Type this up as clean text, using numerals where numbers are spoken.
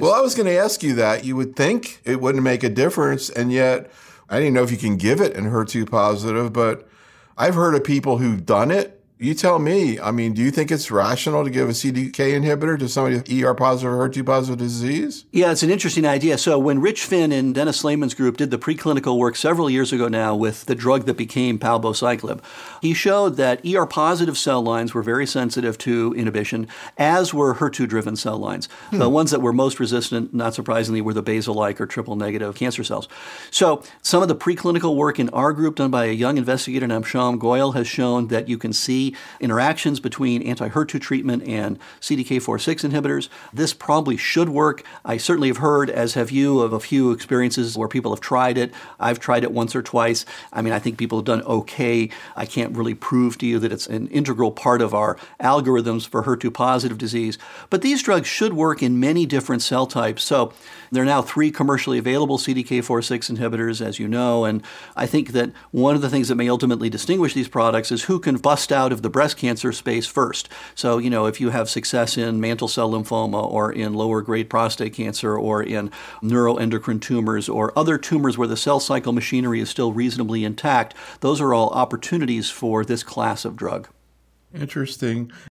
Well, I was going to ask you that. You would think it wouldn't make a difference, and yet I didn't know if you can give it in HER2 positive, but I've heard of people who've done it. You tell me. I mean, do you think it's rational to give a CDK inhibitor to somebody with ER positive or HER2 positive disease? Yeah, it's an interesting idea. So when Rich Finn and Dennis Slayman's group did the preclinical work several years ago now with the drug that became palbociclib, he showed that ER positive cell lines were very sensitive to inhibition, as were HER2-driven cell lines. The ones that were most resistant, not surprisingly, were the basal-like or triple-negative cancer cells. So some of the preclinical work in our group done by a young investigator named Sham Goyal has shown that you can see interactions between anti-HER2 treatment and CDK4/6 inhibitors. This probably should work. I certainly have heard, as have you, of a few experiences where people have tried it. I've tried it once or twice. I mean, I think people have done okay. I can't really prove to you that it's an integral part of our algorithms for HER2-positive disease. But these drugs should work in many different cell types. So there are now 3 commercially available CDK4/6 inhibitors, as you know, and I think that one of the things that may ultimately distinguish these products is who can bust out of the breast cancer space first. So, if you have success in mantle cell lymphoma or in lower grade prostate cancer or in neuroendocrine tumors or other tumors where the cell cycle machinery is still reasonably intact, those are all opportunities for this class of drug. Interesting.